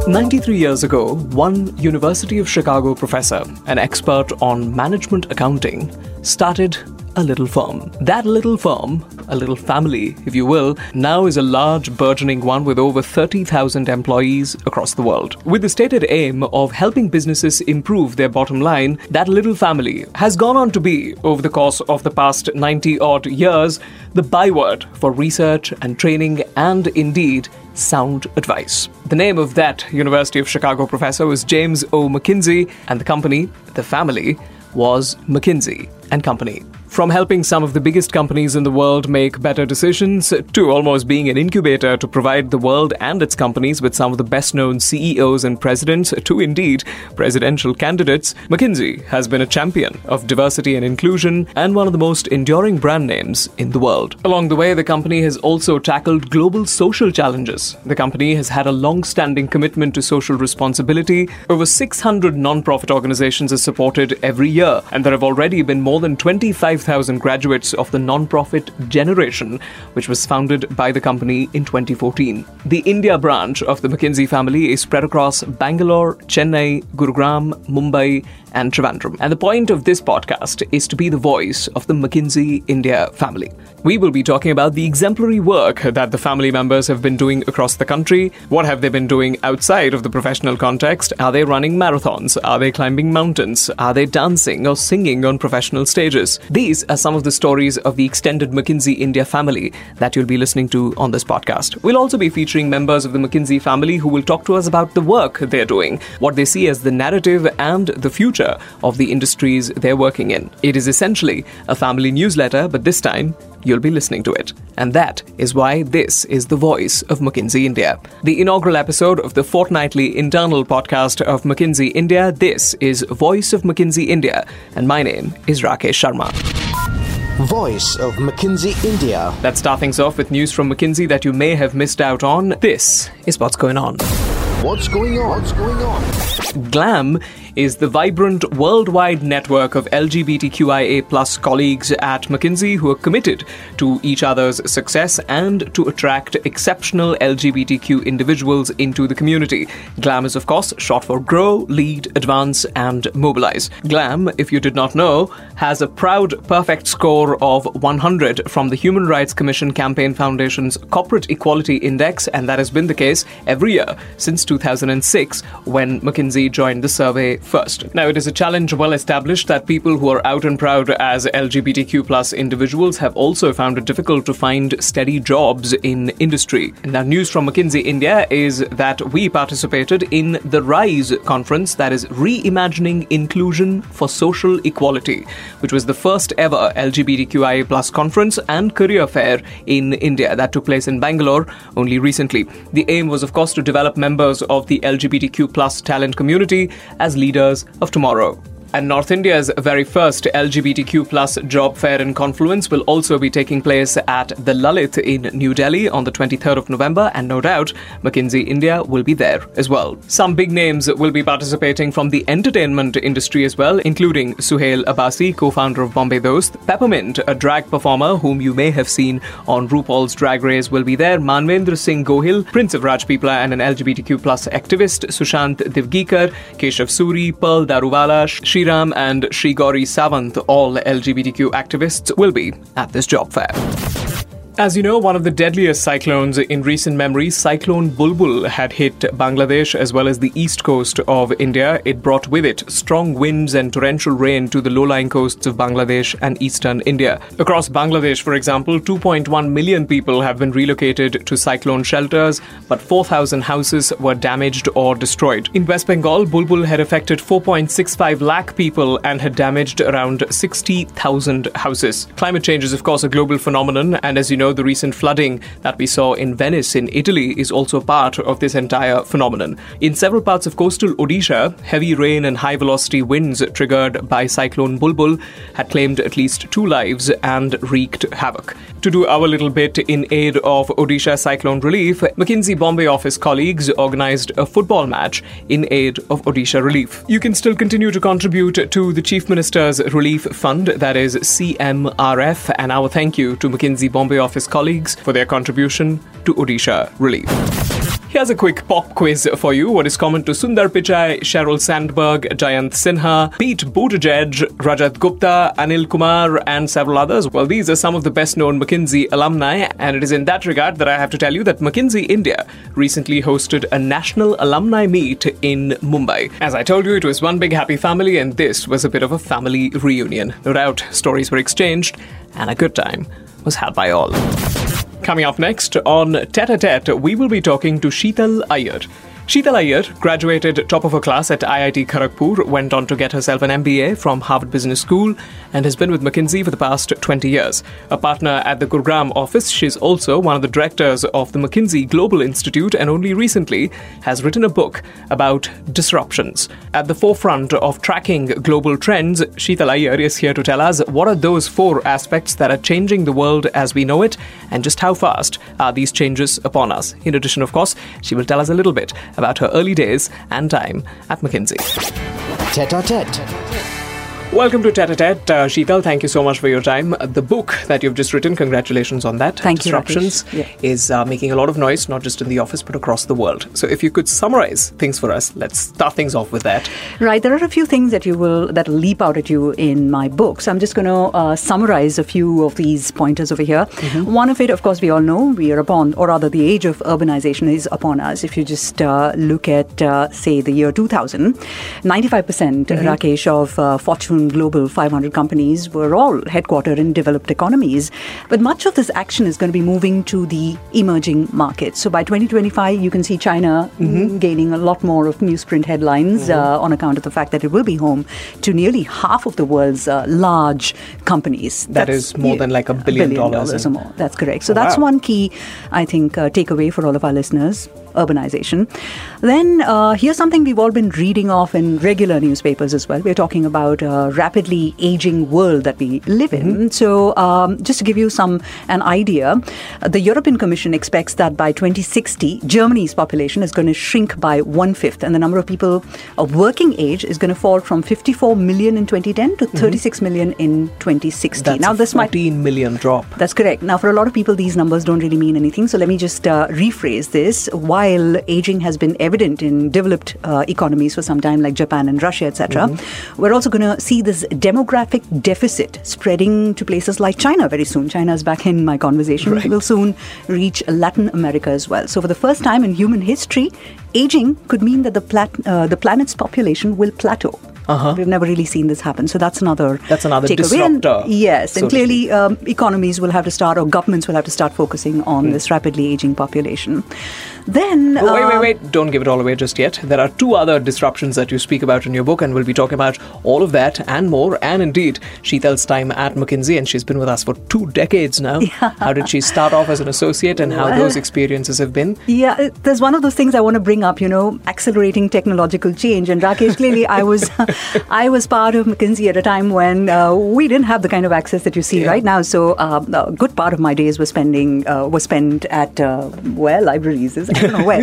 93 years ago, one University of Chicago professor, an expert on management accounting, started a little firm. That little firm, a little family, if you will, now is a large, burgeoning one with over 30,000 employees across the world. With the stated aim of helping businesses improve their bottom line, that little family has gone on to be, over the course of the past 90-odd years, the byword for research and training and, indeed, sound advice. The name of that University of Chicago professor was James O. McKinsey, and the company, the family, was McKinsey & Company. From helping some of the biggest companies in the world make better decisions to almost being an incubator to provide the world and its companies with some of the best-known CEOs and presidents to, indeed, presidential candidates, McKinsey has been a champion of diversity and inclusion and one of the most enduring brand names in the world. Along the way, the company has also tackled global social challenges. The company has had a long-standing commitment to social responsibility. Over 600 non-profit organizations are supported every year, and there have already been more than 25,000 graduates of the non-profit Generation, which was founded by the company in 2014. The India branch of the McKinsey family is spread across Bangalore, Chennai, Gurugram, Mumbai, and Trivandrum. And the point of this podcast is to be the voice of the McKinsey India family. We will be talking about the exemplary work that the family members have been doing across the country. What have they been doing outside of the professional context? Are they running marathons? Are they climbing mountains? Are they dancing or singing on professional stages? These are some of the stories of the extended McKinsey India family that you'll be listening to on this podcast. We'll also be featuring members of the McKinsey family who will talk to us about the work they're doing, what they see as the narrative and the future of the industries they're working in. It is essentially a family newsletter, but this time you'll be listening to it. And that is why this is the voice of McKinsey India. The inaugural episode of the fortnightly internal podcast of McKinsey India. This is Voice of McKinsey India, and my name is Rakesh Sharma. Voice of McKinsey India. Let's start things off with news from McKinsey that you may have missed out on. This is what's going on. What's going on? What's going on? GLAM is the vibrant worldwide network of LGBTQIA+ colleagues at McKinsey who are committed to each other's success and to attract exceptional LGBTQ individuals into the community. GLAM is, of course, short for Grow, Lead, Advance, and Mobilize. GLAM, if you did not know, has a proud perfect score of 100 from the Human Rights Commission Campaign Foundation's Corporate Equality Index, and that has been the case every year since 2006 when McKinsey joined the survey first. Now, it is a challenge well established that people who are out and proud as LGBTQ+ individuals have also found it difficult to find steady jobs in industry. Now, news from McKinsey India is that we participated in the RISE conference, that is Reimagining Inclusion for Social Equality, which was the first ever LGBTQIA+ conference and career fair in India that took place in Bangalore only recently. The aim was, of course, to develop members of the LGBTQ+ talent community as leaders of tomorrow. And North India's very first LGBTQ+ job fair in Confluence will also be taking place at the Lalit in New Delhi on the 23rd of November, and no doubt McKinsey India will be there as well. Some big names will be participating from the entertainment industry as well, including Suhail Abbasi, co-founder of Bombay Dost. Peppermint, a drag performer whom you may have seen on RuPaul's Drag Race, will be there. Manvendra Singh Gohil, Prince of Rajpipla and an LGBTQ+ activist. Sushant Divgikar, Keshav Suri, Pearl Daruwala, Shriram and Shri Gauri Sawant, all LGBTQ activists, will be at this job fair. As you know, one of the deadliest cyclones in recent memory, Cyclone Bulbul, had hit Bangladesh as well as the east coast of India. It brought with it strong winds and torrential rain to the low-lying coasts of Bangladesh and eastern India. Across Bangladesh, for example, 2.1 million people have been relocated to cyclone shelters, but 4,000 houses were damaged or destroyed. In West Bengal, Bulbul had affected 4.65 lakh people and had damaged around 60,000 houses. Climate change is, of course, a global phenomenon, and as you know, the recent flooding that we saw in Venice in Italy is also part of this entire phenomenon. In several parts of coastal Odisha, heavy rain and high-velocity winds triggered by Cyclone Bulbul had claimed at least 2 lives and wreaked havoc. To do our little bit in aid of Odisha cyclone relief, McKinsey Bombay office colleagues organized a football match in aid of Odisha relief. You can still continue to contribute to the Chief Minister's Relief Fund, that is CMRF, and our thank you to McKinsey Bombay office colleagues for their contribution to Odisha relief. Here's a quick pop quiz for you. What is common to Sundar Pichai, Sheryl Sandberg, Jayant Sinha, Pete Buttigieg, Rajat Gupta, Anil Kumar, and several others? Well, these are some of the best-known McKinsey alumni, and it is in that regard that I have to tell you that McKinsey India recently hosted a national alumni meet in Mumbai. As I told you, it was one big happy family, and this was a bit of a family reunion. No doubt, stories were exchanged, and a good time was had by all. Coming up next on Tete-a-Tete, we will be talking to Sheetal Iyer. Sheetal Iyer graduated top of her class at IIT Kharagpur, went on to get herself an MBA from Harvard Business School, and has been with McKinsey for the past 20 years. A partner at the Gurugram office, she's also one of the directors of the McKinsey Global Institute, and only recently has written a book about disruptions. At the forefront of tracking global trends, Sheetal Iyer is here to tell us what are those 4 aspects that are changing the world as we know it, and just how fast are these changes upon us. In addition, of course, she will tell us a little bit about her early days and time at McKinsey. Tete-a-Tete. Welcome to Tete-a-Tete. Sheetal, thank you so much for your time. The book that you've just written, congratulations on that. Thank you, Disruptions is making a lot of noise, not just in the office, but across the world. So if you could summarize things for us, let's start things off with that. Right. There are a few things that will leap out at you in my book. So I'm just going to summarize a few of these pointers over here. Mm-hmm. One of it, of course, we all know we are upon, or rather the age of urbanization is upon us. If you just look at, say, the year 2000, 95%, Rakesh, of Fortune Global 500 companies were all headquartered in developed economies. But much of this action is going to be moving to the emerging markets. So by 2025, you can see China gaining a lot more of newsprint headlines on account of the fact that it will be home to nearly half of the world's large companies. That is more than like $1 billion or more. That's correct. So that's one key, I think, takeaway for all of our listeners. Urbanization. Then here's something we've all been reading off in regular newspapers as well. We're talking about a rapidly aging world that we live in. So just to give you an idea, the European Commission expects that by 2060, Germany's population is going to shrink by 1/5, and the number of people of working age is going to fall from 54 million in 2010 to 36 million in 2060. That's now, this 14 million drop. That's correct. Now, for a lot of people, these numbers don't really mean anything. So let me just rephrase this. While aging has been evident in developed economies for some time, like Japan and Russia, etc., we're also going to see this demographic deficit spreading to places like China very soon. China is back in my conversation. Right. Will soon reach Latin America as well. So for the first time in human history, aging could mean that the planet's population will plateau. We've never really seen this happen. So that's another disruptor. And clearly economies will have to start, or governments will have to start focusing on this rapidly aging population. Then... Wait. Don't give it all away just yet. There are 2 other disruptions that you speak about in your book, and we'll be talking about all of that and more, and indeed Sheetal's time at McKinsey, and she's been with us for 2 decades now. Yeah. How did she start off as an associate, and how those experiences have been? Yeah, there's one of those things I want to bring up, accelerating technological change. And Rakesh, clearly I was part of McKinsey at a time when we didn't have the kind of access that you see right now. So a good part of my days was spent at, libraries. I don't know where.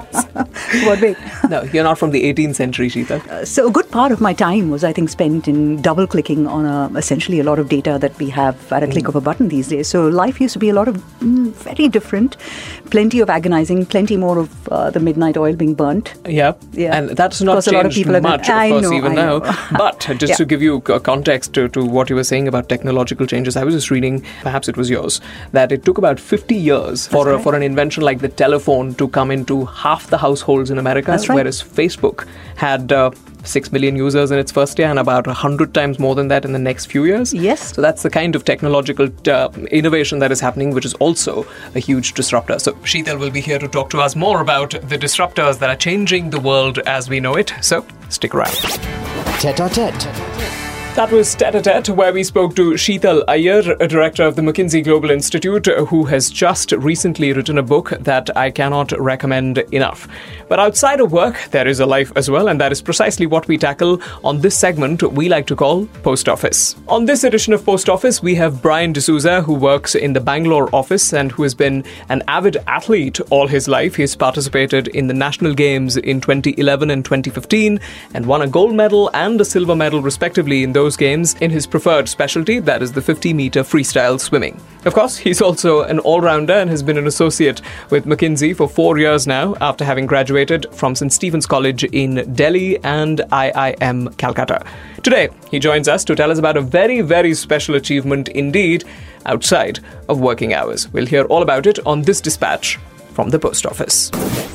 What way? No, you're not from the 18th century, Sheetal. So a good part of my time was, I think, spent in double-clicking on essentially a lot of data that we have at a click of a button these days. So life used to be a lot of very different, plenty of agonizing, plenty more of the midnight oil being burnt. Yeah. And that's not changed much, of course, even now. But just to give you context to what you were saying about technological changes, I was just reading, perhaps it was yours, that it took about 50 years for an invention like the telephone to come into half the households in America, whereas Facebook had 6 million users in its first year and about 100 times more than that in the next few years. Yes. So that's the kind of technological innovation that is happening, which is also a huge disruptor. So Sheetal will be here to talk to us more about the disruptors that are changing the world as we know it. So stick around. Tete-a-Tete. That was Tete-a-Tete, where we spoke to Sheetal Iyer, a director of the McKinsey Global Institute, who has just recently written a book that I cannot recommend enough. But outside of work, there is a life as well, and that is precisely what we tackle on this segment we like to call Post Office. On this edition of Post Office, we have Brian D'Souza, who works in the Bangalore office and who has been an avid athlete all his life. He's participated in the National Games in 2011 and 2015 and won a gold medal and a silver medal, respectively, in those those games in his preferred specialty, that is the 50-meter freestyle swimming. Of course, he's also an all-rounder and has been an associate with McKinsey for 4 years now, after having graduated from St. Stephen's College in Delhi and IIM Calcutta. Today, he joins us to tell us about a very, very special achievement indeed outside of working hours. We'll hear all about it on this dispatch from the post office.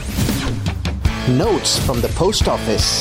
Notes from the post office.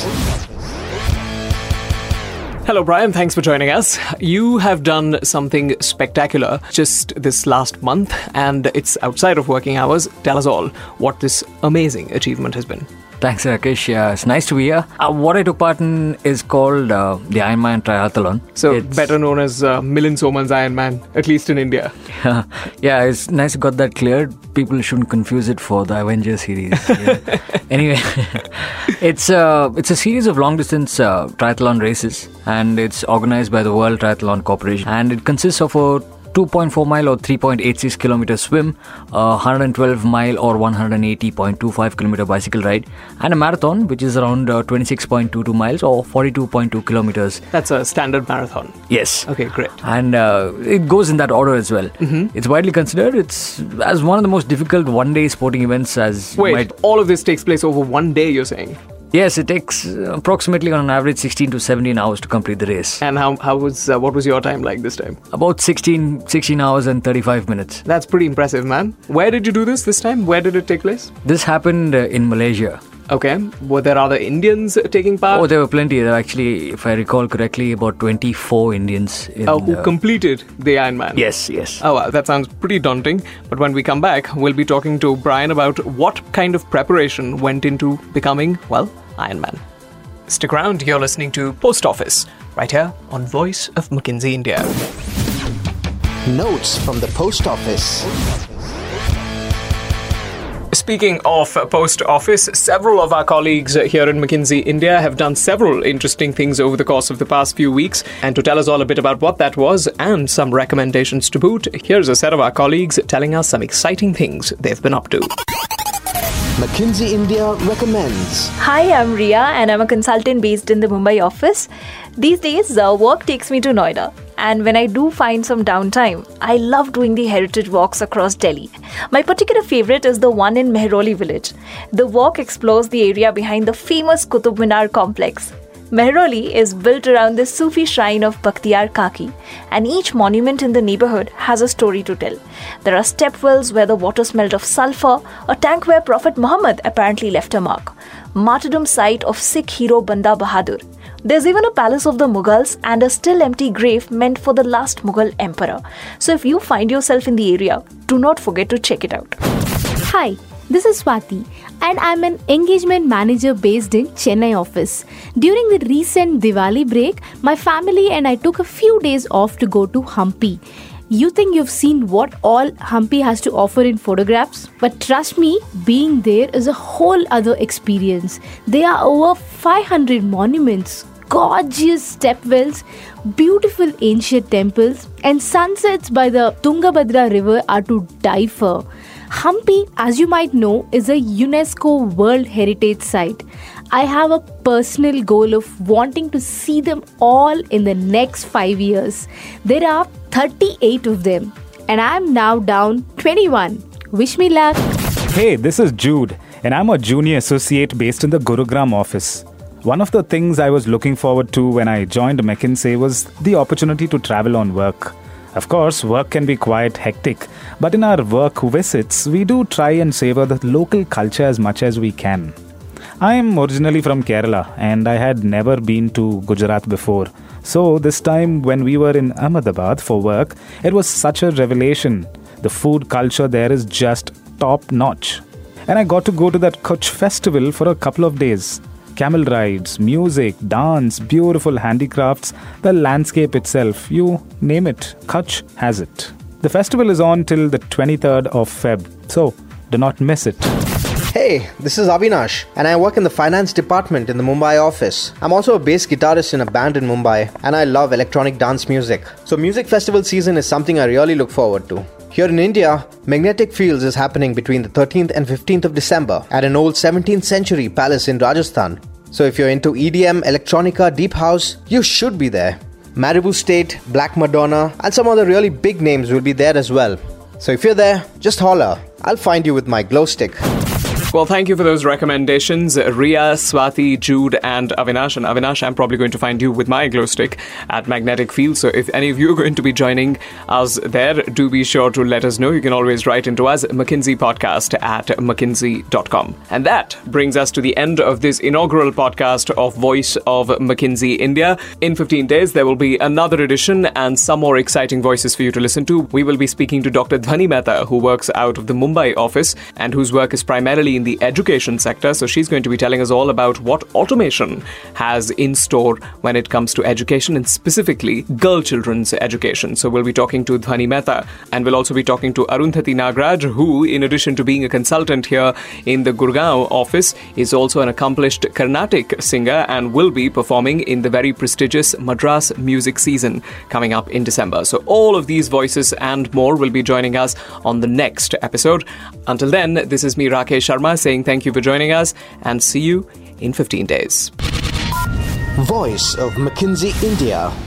Hello, Brian. Thanks for joining us. You have done something spectacular just this last month, and it's outside of working hours. Tell us all what this amazing achievement has been. Thanks, Rakesh. It's nice to be here. What I took part in is called the Ironman Triathlon. So, it's better known as Milind Soman's Ironman, at least in India. Yeah, it's nice you got that cleared. People shouldn't confuse it for the Avengers series. Yeah. Anyway, it's a series of long-distance triathlon races, and it's organized by the World Triathlon Corporation. And it consists of a 2.4 mile or 3.86 kilometer swim, a 112 mile or 180.25 kilometer bicycle ride, and a marathon, which is around 26.22 miles or 42.2 kilometers. That's a standard marathon. Yes. Okay, great. And it goes in that order as well. Mm-hmm. It's widely considered as one of the most difficult one-day sporting events. All of this takes place over one day, you're saying? Yes, it takes approximately on an average 16 to 17 hours to complete the race. And what was your time like this time? About 16 hours and 35 minutes. That's pretty impressive, man. Where did you do this time? Where did it take place? This happened in Malaysia. Okay. Were there other Indians taking part? Oh, there were plenty. There were actually, if I recall correctly, about 24 Indians. Who completed the Ironman? Yes. Oh, wow. That sounds pretty daunting. But when we come back, we'll be talking to Brian about what kind of preparation went into becoming, Ironman. Stick around. You're listening to Post Office, right here on Voice of McKinsey India. Notes from the post office. Speaking of post office, several of our colleagues here in McKinsey India have done several interesting things over the course of the past few weeks. And to tell us all a bit about what that was and some recommendations to boot, here's a set of our colleagues telling us some exciting things they've been up to. McKinsey India recommends. Hi, I'm Ria and I'm a consultant based in the Mumbai office. These days, work takes me to Noida. And when I do find some downtime, I love doing the heritage walks across Delhi. My particular favorite is the one in Mehrauli village. The walk explores the area behind the famous Qutub Minar complex. Mehrauli is built around the Sufi shrine of Bakhtiyar Kaki, and each monument in the neighborhood has a story to tell. There are stepwells where the water smelled of sulfur, a tank where Prophet Muhammad apparently left a mark, martyrdom site of Sikh hero Banda Bahadur. There's even a palace of the Mughals and a still empty grave meant for the last Mughal emperor. So if you find yourself in the area, do not forget to check it out. Hi, this is Swati and I'm an engagement manager based in Chennai office. During the recent Diwali break, my family and I took a few days off to go to Hampi. You think you've seen what all Hampi has to offer in photographs? But trust me, being there is a whole other experience. There are over 500 monuments, gorgeous stepwells, beautiful ancient temples, and sunsets by the Tungabhadra river are to die for. Hampi, as you might know, is a UNESCO World Heritage Site. I have a personal goal of wanting to see them all in the next 5 years. There are 38 of them, and I'm now down 21. Wish me luck. Hey, this is Jude, and I'm a junior associate based in the Gurugram office. One of the things I was looking forward to when I joined McKinsey was the opportunity to travel on work. Of course, work can be quite hectic, but in our work visits, we do try and savor the local culture as much as we can. I am originally from Kerala and I had never been to Gujarat before. So this time when we were in Ahmedabad for work, it was such a revelation. The food culture there is just top notch. And I got to go to that Kutch festival for a couple of days. Camel rides, music, dance, beautiful handicrafts, the landscape itself, you name it, Kutch has it. The festival is on till the 23rd of Feb, so do not miss it. Hey, this is Avinash and I work in the finance department in the Mumbai office. I'm also a bass guitarist in a band in Mumbai and I love electronic dance music. So music festival season is something I really look forward to. Here in India, Magnetic Fields is happening between the 13th and 15th of December at an old 17th century palace in Rajasthan. So if you're into EDM, electronica, deep house, you should be there. Maribu State, Black Madonna, and some other really big names will be there as well. So if you're there, just holler. I'll find you with my glow stick. Well, thank you for those recommendations, Ria, Swati, Jude, and Avinash. And Avinash, I'm probably going to find you with my glow stick at Magnetic Field. So if any of you are going to be joining us there, do be sure to let us know. You can always write into us, McKinsey Podcast at mckinsey.com. And that brings us to the end of this inaugural podcast of Voice of McKinsey India. In 15 days, there will be another edition and some more exciting voices for you to listen to. We will be speaking to Dr. Dhvani Mehta, who works out of the Mumbai office and whose work is primarily in the education sector. So she's going to be telling us all about what automation has in store when it comes to education and specifically girl children's education. So we'll be talking to Dhvani Mehta, and we'll also be talking to Arundhati Nagraj, who, in addition to being a consultant here in the Gurgaon office, is also an accomplished Carnatic singer and will be performing in the very prestigious Madras music season coming up in December. So all of these voices and more will be joining us on the next episode. Until then, this is me, Rakesh Sharma, saying thank you for joining us and see you in 15 days. Voice of McKinsey India.